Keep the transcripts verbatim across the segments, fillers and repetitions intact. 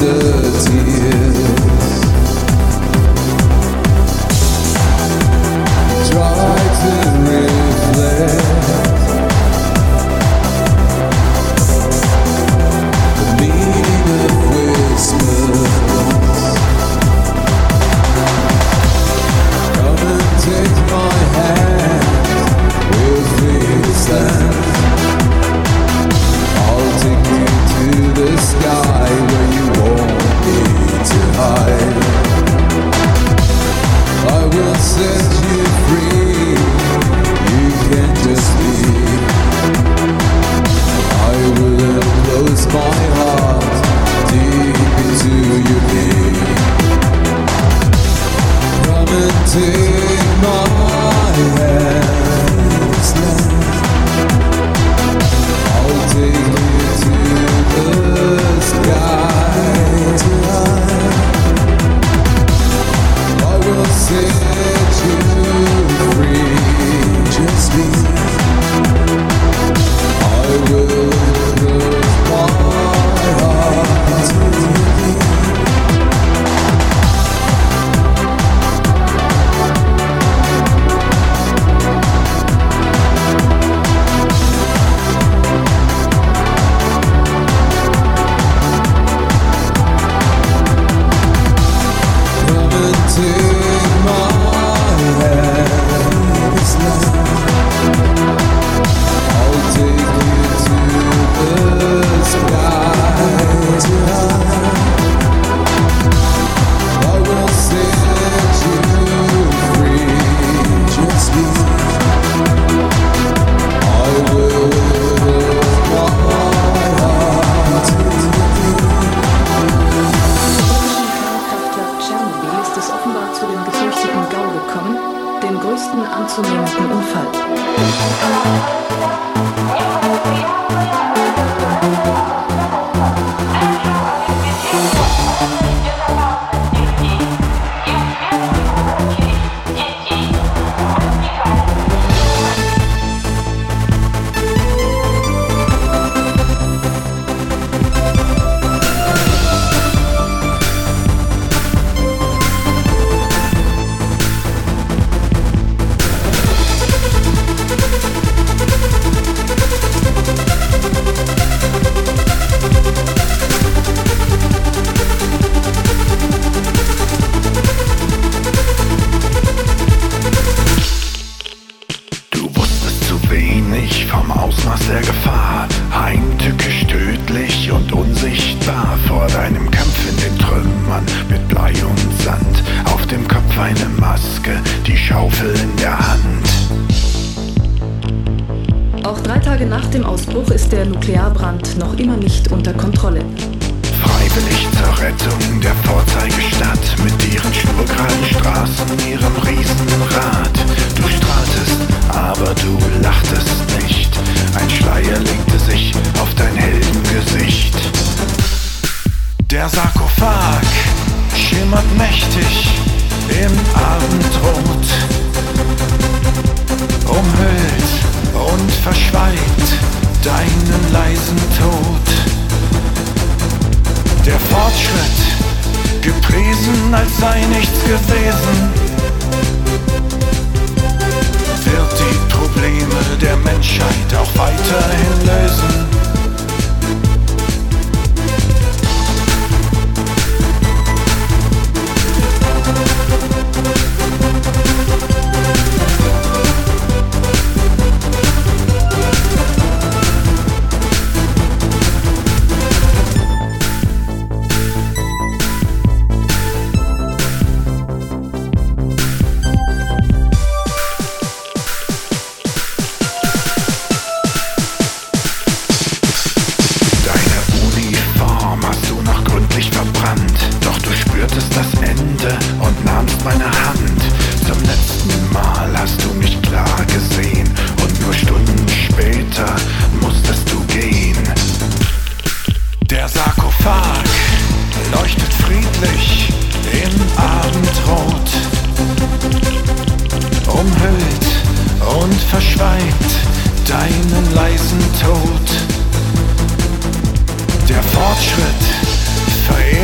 Fortschritt verehrt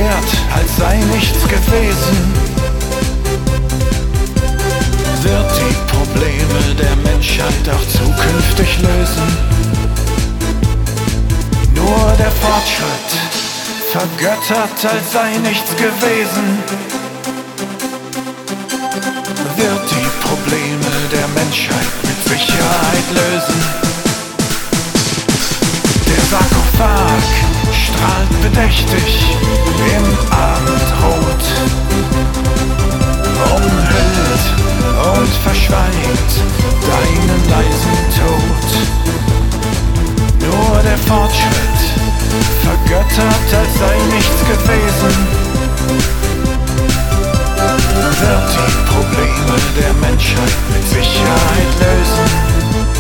als sei nichts gewesen. Wird die Probleme der Menschheit auch zukünftig lösen? Nur der Fortschritt, vergöttert, als sei nichts gewesen. Wird die Probleme der Menschheit mit Sicherheit lösen. Der Sarkophag strahlt bedächtig im Abendrot, umhüllt und verschweigt deinen leisen Tod. Nur der Fortschritt, vergöttert, als sei nichts gewesen. Wird die Probleme der Menschheit mit Sicherheit lösen.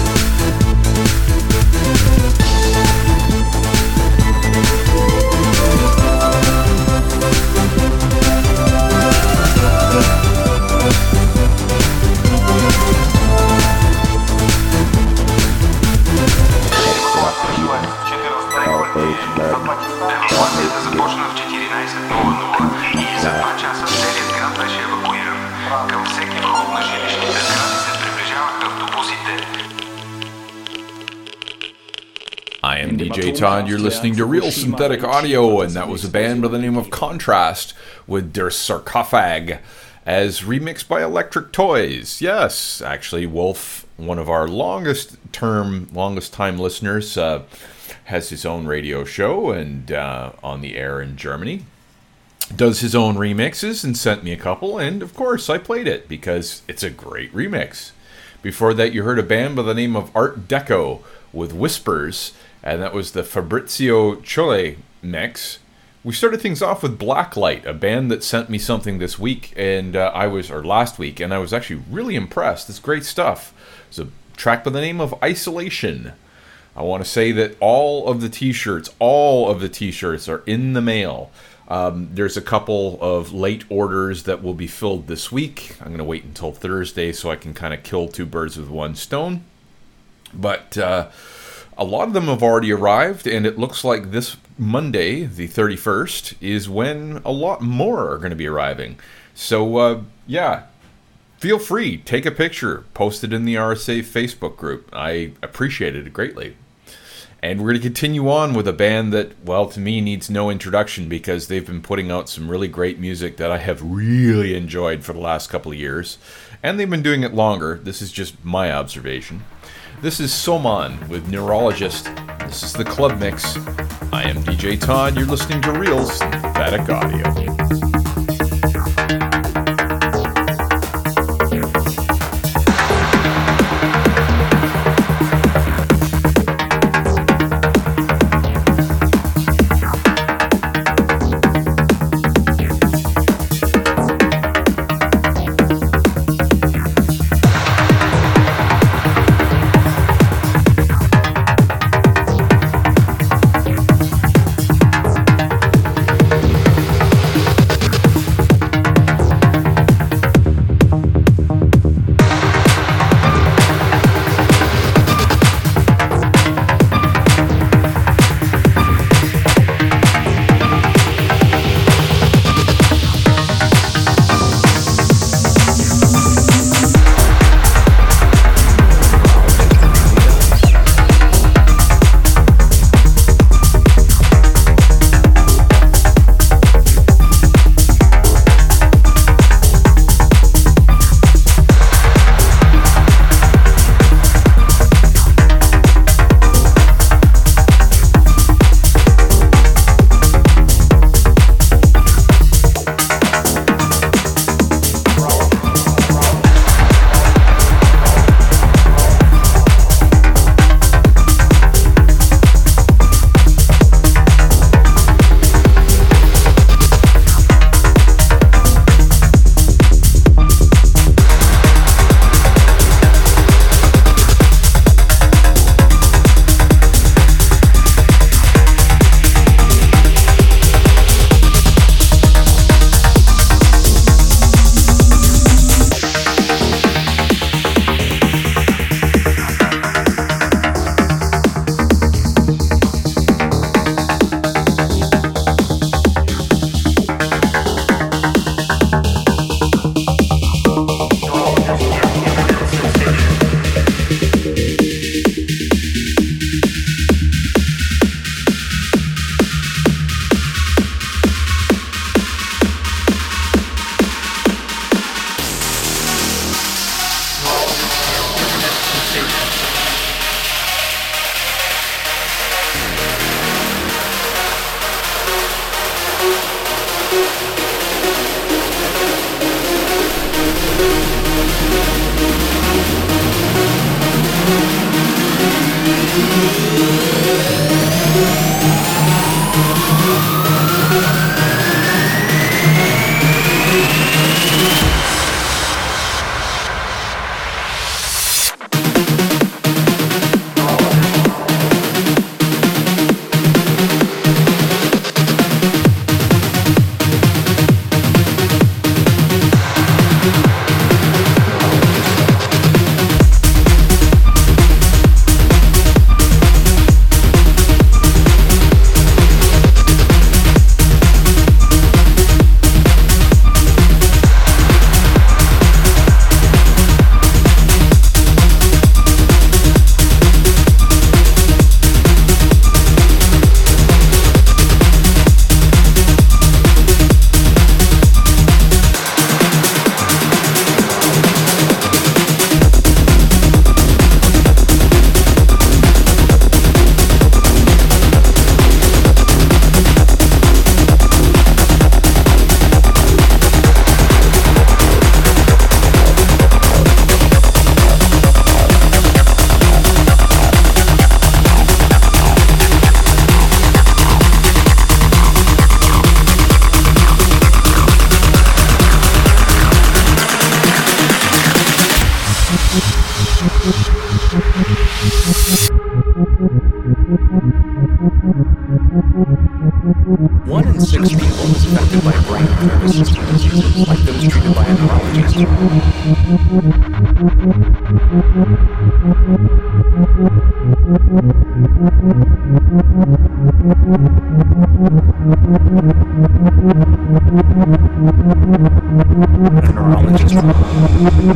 I am D J Todd, you're listening to Real Synthetic Audio, and that was a band by the name of Contrast with Der Sarkophag, as remixed by Electric Toys. Yes, actually, Wolf, one of our longest term, longest time listeners, uh, has his own radio show and uh, on the air in Germany. Does his own remixes and sent me a couple, and of course I played it because it's a great remix. Before that, you heard a band by the name of Art Deco with Whispers, and that was the Fabrizio Chole mix. We started things off with Blacklight, a band that sent me something this week, and uh, I was, or last week, and I was actually really impressed. It's great stuff. It's a track by the name of Isolation. I want to say that all of the t-shirts, all of the t-shirts are in the mail. Um, there's a couple of late orders that will be filled this week. I'm going to wait until Thursday so I can kind of kill two birds with one stone. But uh, a lot of them have already arrived, and it looks like this Monday, the thirty-first, is when a lot more are going to be arriving. So, uh, yeah, feel free. Take a picture. Post it in the R S A Facebook group. I appreciate it greatly. And we're going to continue on with a band that, well, to me, needs no introduction because they've been putting out some really great music that I have really enjoyed for the last couple of years. And they've been doing it longer. This is just my observation. This is Soman with Neurologist. This is the Club Mix. I am D J Todd. You're listening to Real Synthetic Audio. One in six people is affected by brain or nervous system diseases, like those treated by a neurologist. A neurologist.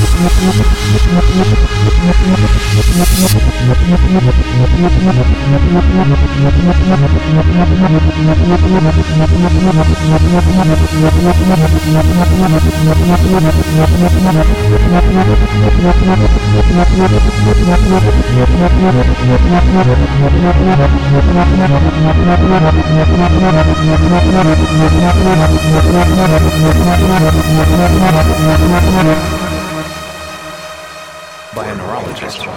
By a neurologist.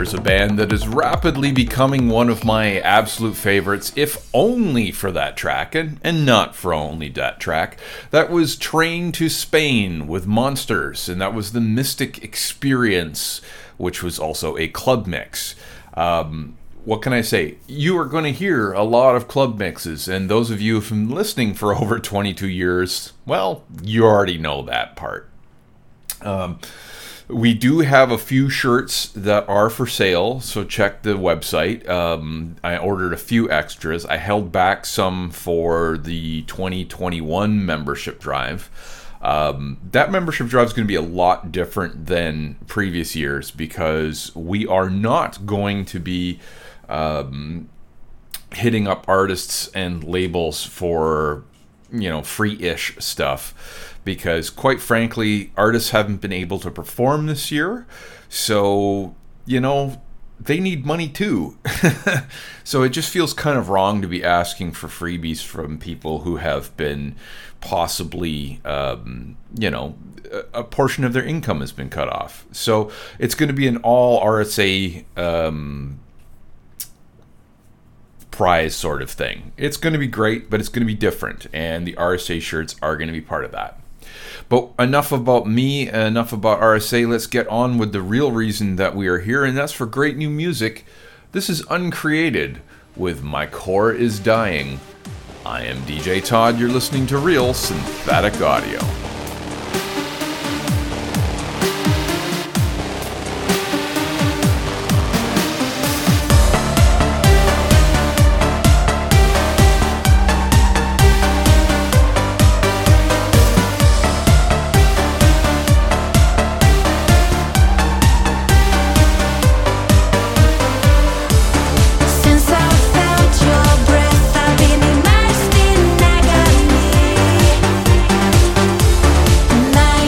here's a band that is rapidly becoming one of my absolute favorites, if only for that track, and, and not for only that track. That was Train to Spain with Monsters, and that was the Mystic Experience, which was also a club mix. Um, what can I say? You are going to hear a lot of club mixes, and those of you who've been listening for over twenty-two years, well, you already know that part. Um... We do have a few shirts that are for sale, so check the website. Um, I ordered a few extras. I held back some for the twenty twenty-one membership drive. Um, that membership drive is going to be a lot different than previous years because we are not going to be um, hitting up artists and labels for, you know, free-ish stuff. Because, quite frankly, artists haven't been able to perform this year. So, you know, they need money too. So it just feels kind of wrong to be asking for freebies from people who have been possibly, um, you know, a portion of their income has been cut off. So it's going to be an all R S A um, prize sort of thing. It's going to be great, but it's going to be different. And the R S A shirts are going to be part of that. But enough about me, enough about R S A. Let's get on with the real reason that we are here, and that's for great new music. This is Uncreated with My Core Is Dying. I am D J Todd. You're listening to Real Synthetic Audio. Night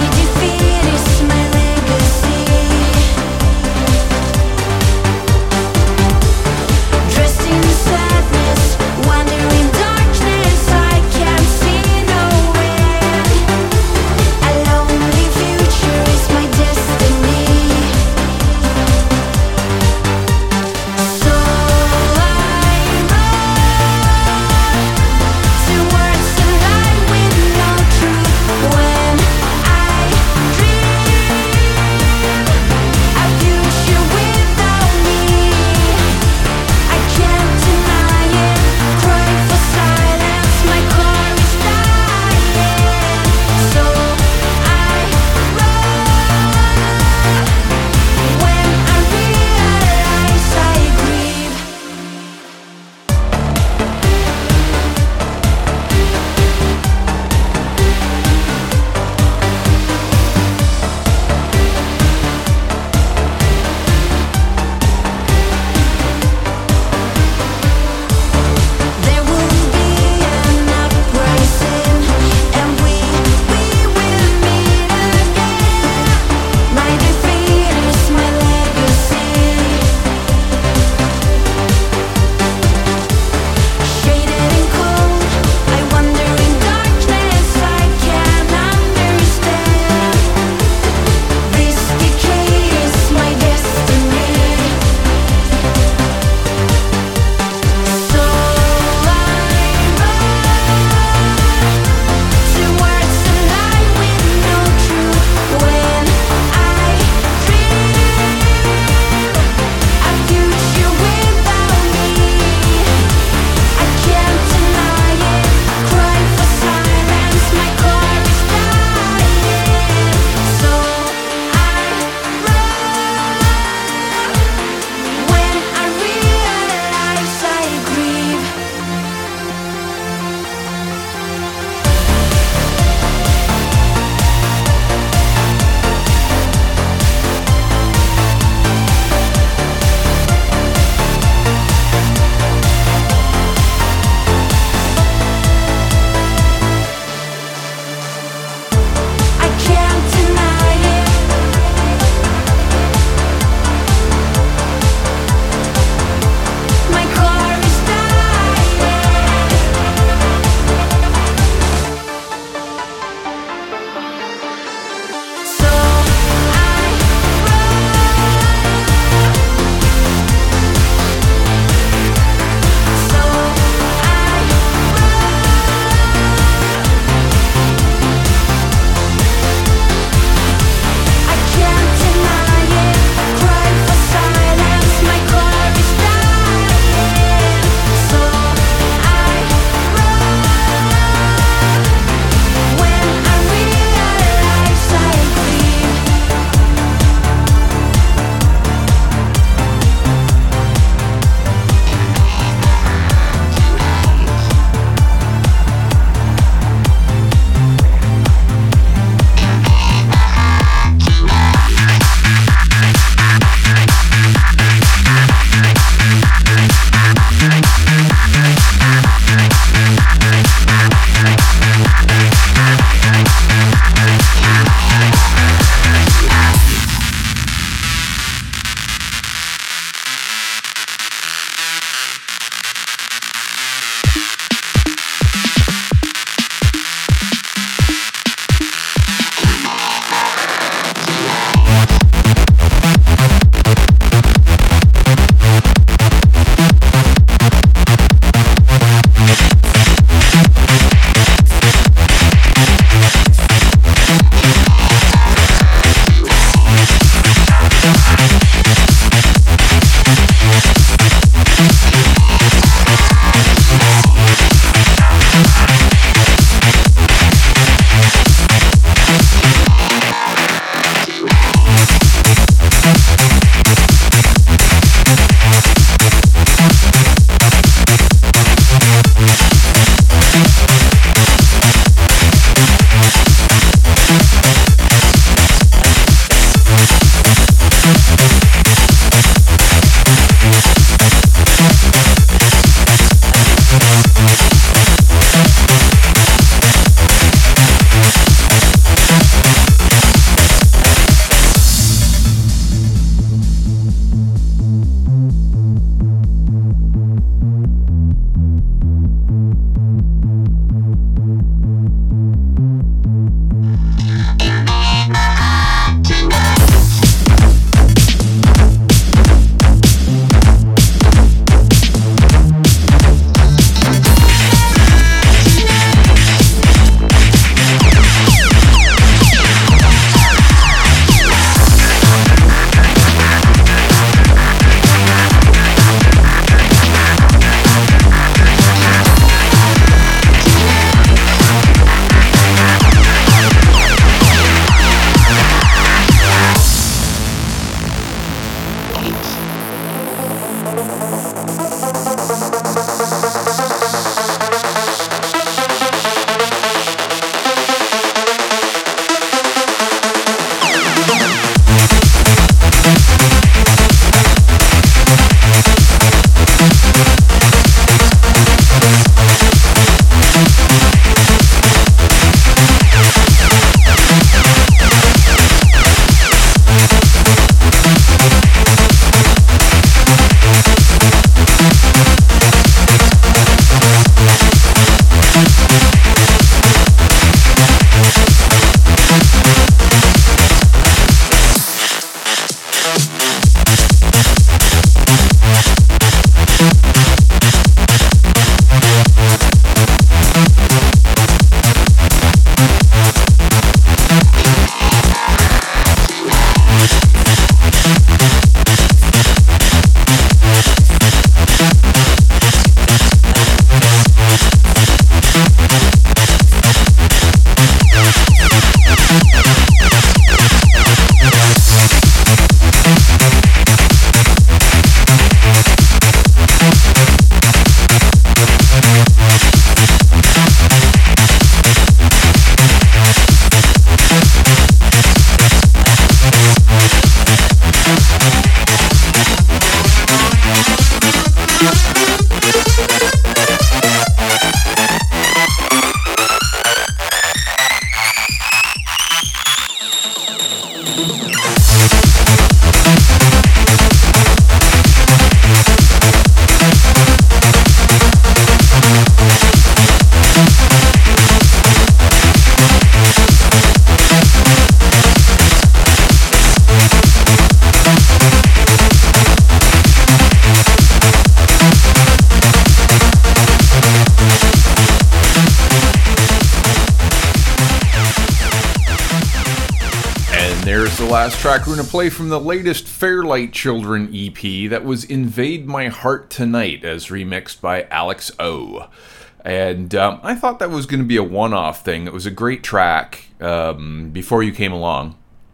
there's the last track we're going to play from the latest Fairlight Children E P. That was Invade My Heart Tonight, as remixed by Alex O. And um, I thought that was going to be a one-off thing. It was a great track um, before you came along.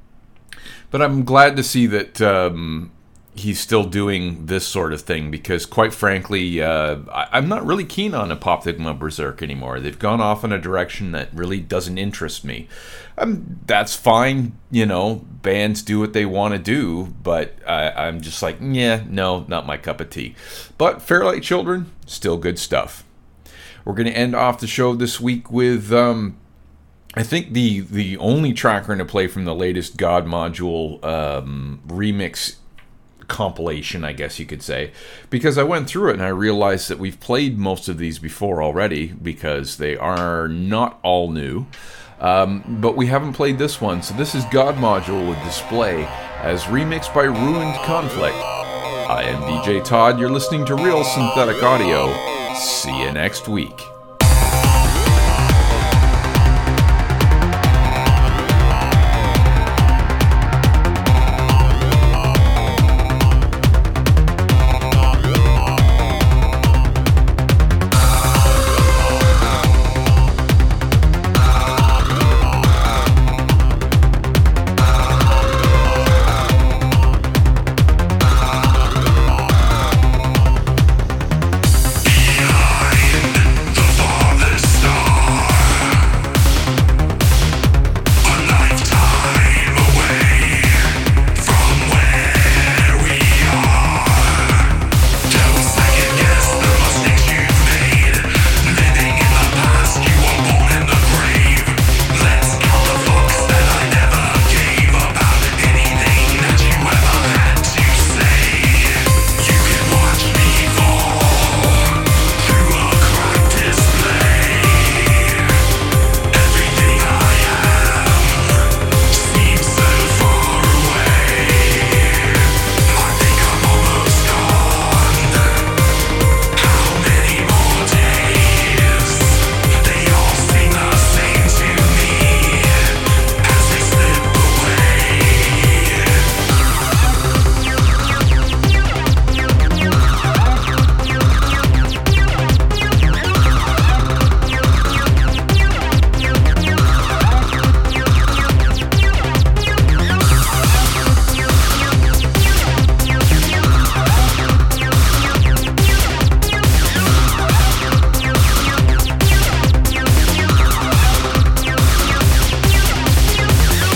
But I'm glad to see that um, he's still doing this sort of thing, because quite frankly, uh, I- I'm not really keen on Apoptygma Berserk anymore. They've gone off in a direction that really doesn't interest me. Um, that's fine, you know, bands do what they want to do, but I- I'm just like, yeah, no, not my cup of tea. But Fairlight Children, still good stuff. We're going to end off the show this week with, um, I think, the, the only track we're going to play from the latest God Module um, remix compilation, I guess you could say, because I went through it and I realized that we've played most of these before already, because they are not all new, um, but we haven't played this one. So this is God Module with Display, as remixed by Ruined Conflict. I am D J Todd, you're listening to Real Synthetic Audio. See you next week.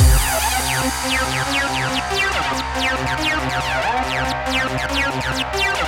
Thank you.